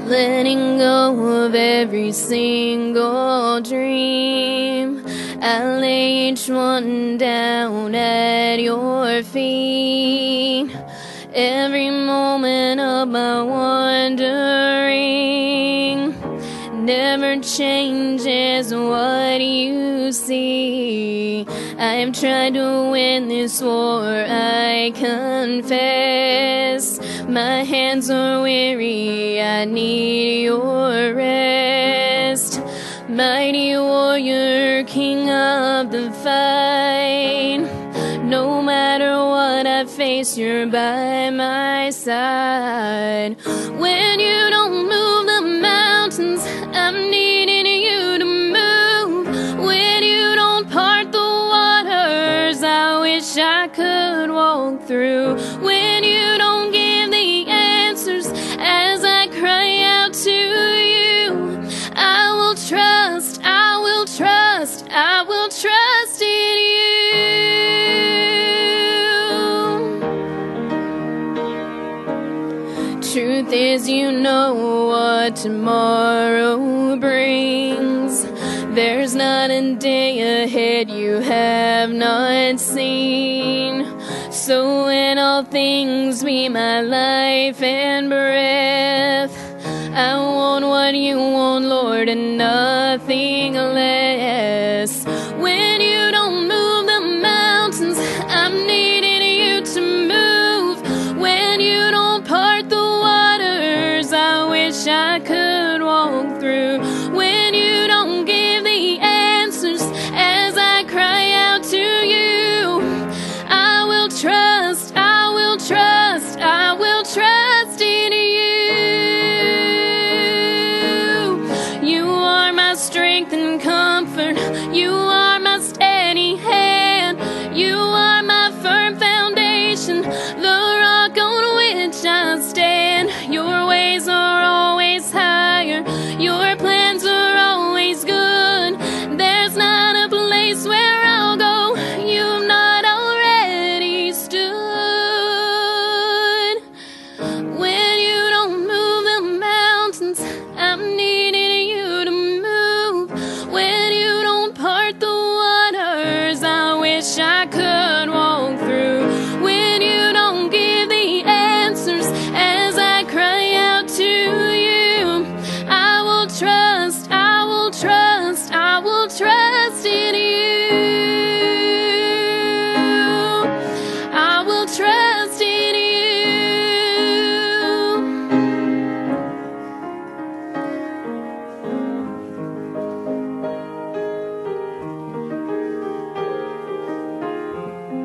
letting go of every single dream. I lay each one down at your feet. Every moment of my wandering never changes what you see. I've tried to win this war, I confess. My hands are weary, I need your rest. Mighty warrior, king of the fight. No matter what I face, you're by my side. When you don't move the mountains, I'm needing you to move. When you don't part the waters, I wish I could walk through. When you don't give the answers as I cry out to you, I will trust, I will trust, I will trust in you. Truth is, you know what tomorrow brings. There's not a day ahead you have not seen. So in all things be my life and breath. I want what you want, Lord, and nothing less.